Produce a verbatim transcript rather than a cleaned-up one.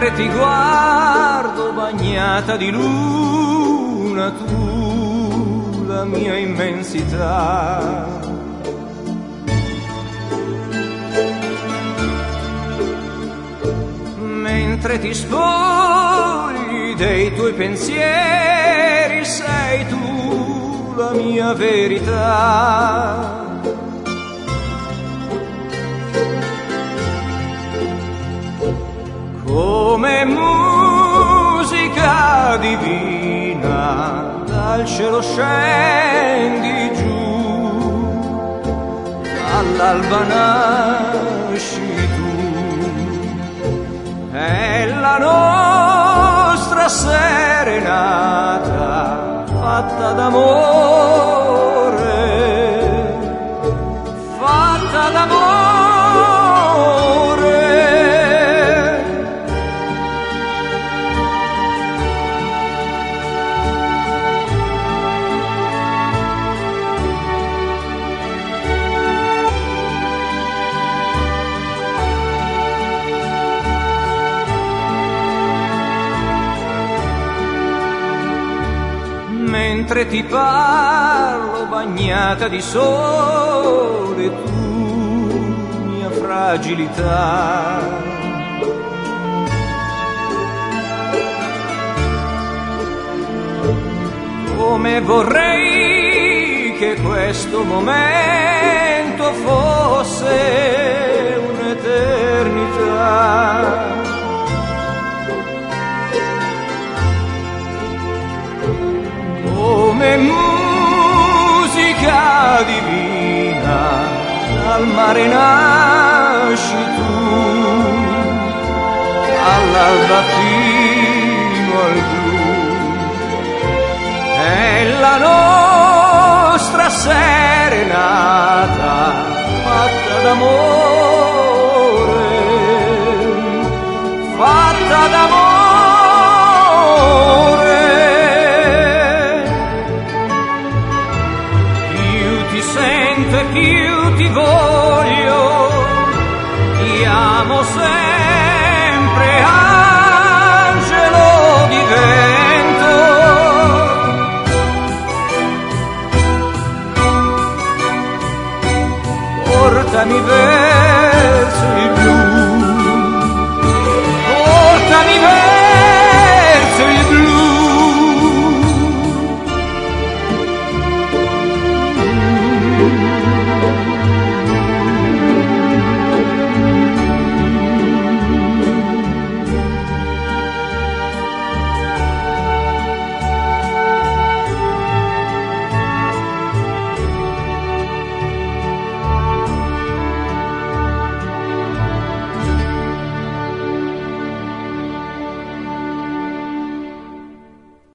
mentre ti guardo bagnata di luna, tu la mia immensità. Mentre ti spogli dei tuoi pensieri, sei tu la mia verità. Come musica divina dal cielo scendi giù, all'alba nasci tu, è la nostra serenata fatta d'amore, fatta d'amore. Mentre ti parlo bagnata di sole, tu mia fragilità. Come vorrei che questo momento fosse un'eternità. Come musica divina dal mare nasci tu, all'alba fino al blu, è la nostra serenata fatta d'amore, fatta d'amore. Sento e più ti voglio, ti amo sempre, angelo di vento. Portami verso il blu.